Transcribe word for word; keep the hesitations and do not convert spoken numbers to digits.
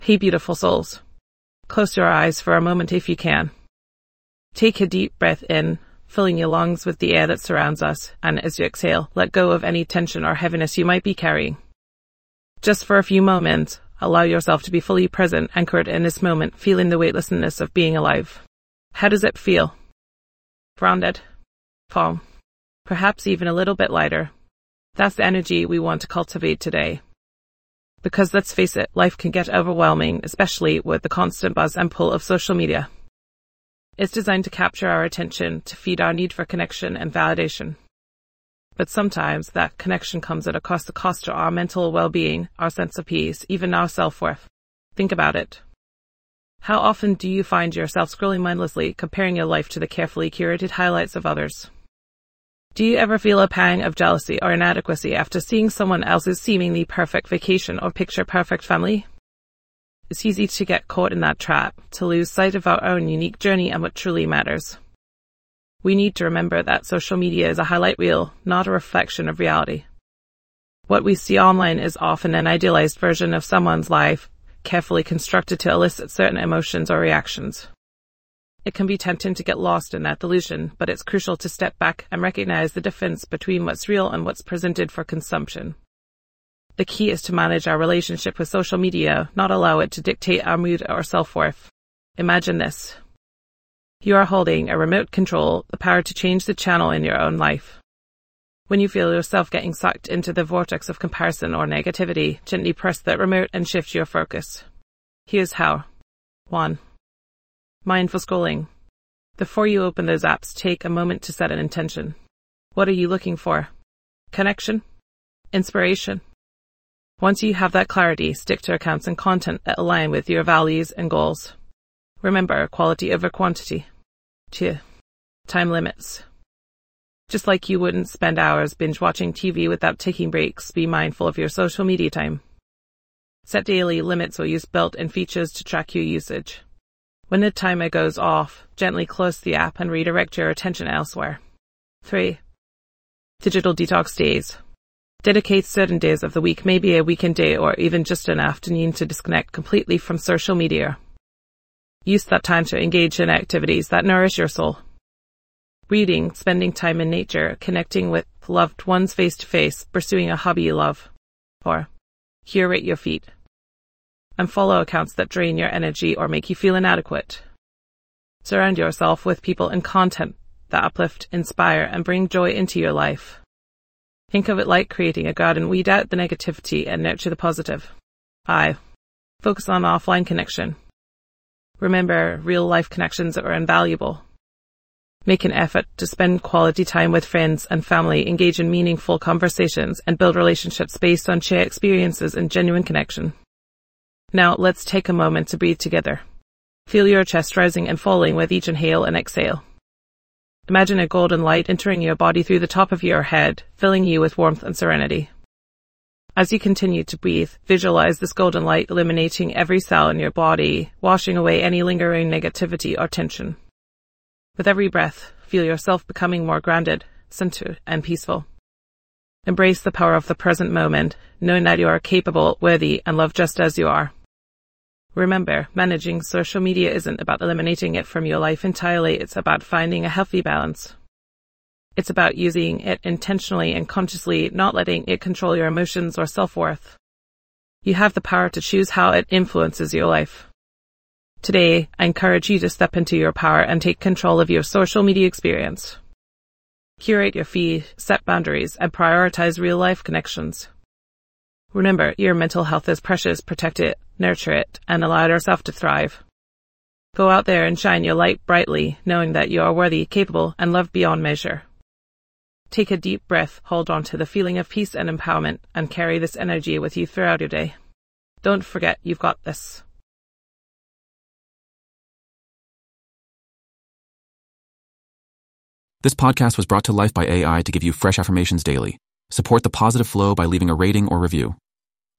Hey beautiful souls. Close your eyes for a moment if you can. Take a deep breath in, filling your lungs with the air that surrounds us, and as you exhale, let go of any tension or heaviness you might be carrying. Just for a few moments, allow yourself to be fully present, anchored in this moment, feeling the weightlessness of being alive. How does it feel? Grounded? Calm? Perhaps even a little bit lighter? That's the energy we want to cultivate today. Because let's face it, life can get overwhelming, especially with the constant buzz and pull of social media. It's designed to capture our attention, to feed our need for connection and validation. But sometimes that connection comes at a cost, the cost to our mental well-being, our sense of peace, even our self-worth. Think about it. How often do you find yourself scrolling mindlessly, comparing your life to the carefully curated highlights of others? Do you ever feel a pang of jealousy or inadequacy after seeing someone else's seemingly perfect vacation or picture-perfect family? It's easy to get caught in that trap, to lose sight of our own unique journey and what truly matters. We need to remember that social media is a highlight reel, not a reflection of reality. What we see online is often an idealized version of someone's life, carefully constructed to elicit certain emotions or reactions. It can be tempting to get lost in that delusion, but it's crucial to step back and recognize the difference between what's real and what's presented for consumption. The key is to manage our relationship with social media, not allow it to dictate our mood or self-worth. Imagine this. You are holding a remote control, the power to change the channel in your own life. When you feel yourself getting sucked into the vortex of comparison or negativity, gently press that remote and shift your focus. Here's how. one. Mindful scrolling. Before you open those apps, take a moment to set an intention. What are you looking for? Connection? Inspiration? Once you have that clarity, stick to accounts and content that align with your values and goals. Remember, quality over quantity. two. Time limits. Just like you wouldn't spend hours binge watching T V without taking breaks, be mindful of your social media time. Set daily limits or use built-in features to track your usage. When the timer goes off, gently close the app and redirect your attention elsewhere. three. Digital detox days. Dedicate certain days of the week, maybe a weekend day or even just an afternoon, to disconnect completely from social media. Use that time to engage in activities that nourish your soul. Reading, spending time in nature, connecting with loved ones face-to-face, pursuing a hobby you love. four. Curate your feed. Unfollow accounts that drain your energy or make you feel inadequate. Surround yourself with people and content that uplift, inspire, and bring joy into your life. Think of it like creating a garden. Weed out the negativity and nurture the positive. five. Focus on offline connection. Remember, real-life connections are invaluable. Make an effort to spend quality time with friends and family, engage in meaningful conversations, and build relationships based on shared experiences and genuine connection. Now, let's take a moment to breathe together. Feel your chest rising and falling with each inhale and exhale. Imagine a golden light entering your body through the top of your head, filling you with warmth and serenity. As you continue to breathe, visualize this golden light illuminating every cell in your body, washing away any lingering negativity or tension. With every breath, feel yourself becoming more grounded, centered, and peaceful. Embrace the power of the present moment, knowing that you are capable, worthy, and loved just as you are. Remember, managing social media isn't about eliminating it from your life entirely, it's about finding a healthy balance. It's about using it intentionally and consciously, not letting it control your emotions or self-worth. You have the power to choose how it influences your life. Today, I encourage you to step into your power and take control of your social media experience. Curate your feed, set boundaries, and prioritize real-life connections. Remember, your mental health is precious. Protect it, nurture it, and allow yourself to thrive. Go out there and shine your light brightly, knowing that you are worthy, capable, and loved beyond measure. Take a deep breath, hold on to the feeling of peace and empowerment, and carry this energy with you throughout your day. Don't forget, you've got this. This podcast was brought to life by A I to give you fresh affirmations daily. Support the positive flow by leaving a rating or review.